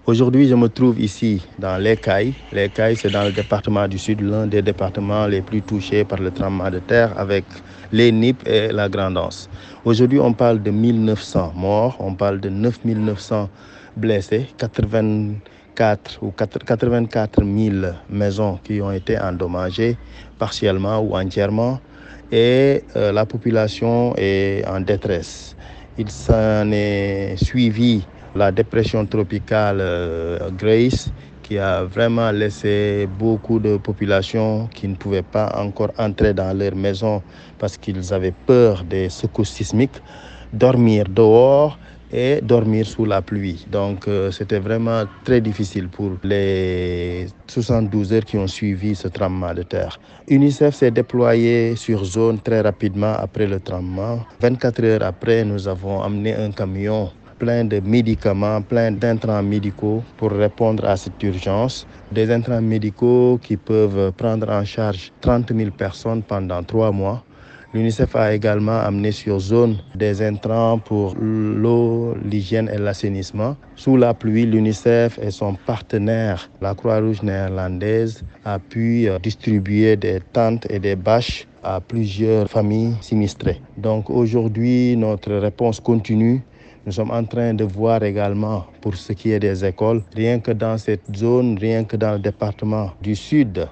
Aujourd'hui, je me trouve ici dans les Cayes. Les Cayes, c'est dans le département du Sud, l'un des départements les plus touchés par le tremblement de terre avec les Nippes et la Grande-Anse. Aujourd'hui, on parle de 1900 morts, on parle de 9900 blessés, 84 000 maisons qui ont été endommagées partiellement ou entièrement et la population est en détresse. Il s'en est suivi la dépression tropicale Grace qui a vraiment laissé beaucoup de populations qui ne pouvaient pas encore entrer dans leur maison parce qu'ils avaient peur des secousses sismiques, dormir dehors et dormir sous la pluie. Donc c'était vraiment très difficile pour les 72 heures qui ont suivi ce tremblement de terre. UNICEF s'est déployé sur zone très rapidement après le tremblement. 24 heures après, nous avons amené un camion plein de médicaments, plein d'intrants médicaux pour répondre à cette urgence. Des intrants médicaux qui peuvent prendre en charge 30 000 personnes pendant 3 mois. L'UNICEF a également amené sur zone des intrants pour l'eau, l'hygiène et l'assainissement. Sous la pluie, l'UNICEF et son partenaire, la Croix-Rouge néerlandaise, a pu distribuer des tentes et des bâches à plusieurs familles sinistrées. Donc aujourd'hui, notre réponse continue. Nous sommes en train de voir également pour ce qui est des écoles, rien que dans cette zone, rien que dans le département du Sud,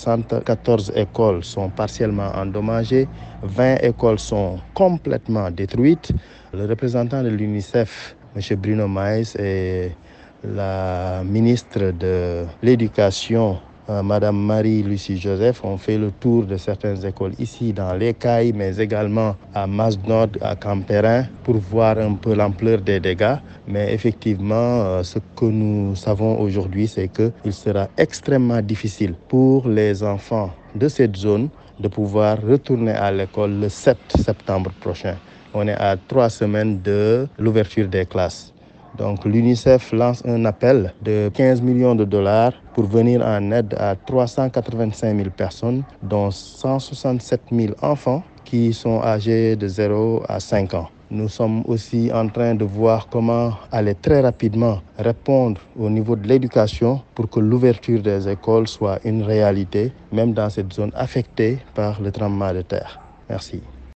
74 écoles sont partiellement endommagées, 20 écoles sont complètement détruites. Le représentant de l'UNICEF, M. Bruno Maes, et la ministre de l'Éducation, Madame Marie-Lucie Joseph, ont fait le tour de certaines écoles ici dans les Cayes, mais également à Masnod, à Campérin, pour voir un peu l'ampleur des dégâts. Mais effectivement, ce que nous savons aujourd'hui, c'est qu'il sera extrêmement difficile pour les enfants de cette zone de pouvoir retourner à l'école le 7 septembre prochain. On est à 3 semaines de l'ouverture des classes. Donc l'UNICEF lance un appel de 15 millions de dollars pour venir en aide à 385 000 personnes, dont 167 000 enfants qui sont âgés de 0 à 5 ans. Nous sommes aussi en train de voir comment aller très rapidement répondre au niveau de l'éducation pour que l'ouverture des écoles soit une réalité, même dans cette zone affectée par le tremblement de terre. Merci.